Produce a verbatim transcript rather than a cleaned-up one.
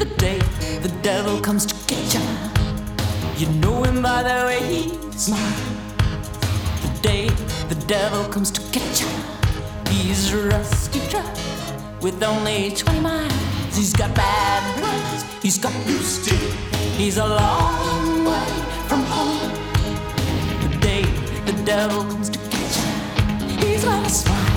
The day the devil comes to get ya, you know him by the way he smiles. The day the devil comes to get ya, he's a rusty truck with only twenty miles. He's got bad blood, he's got loose teeth, he's a long way from home. The day the devil comes to get ya, he's got a smile.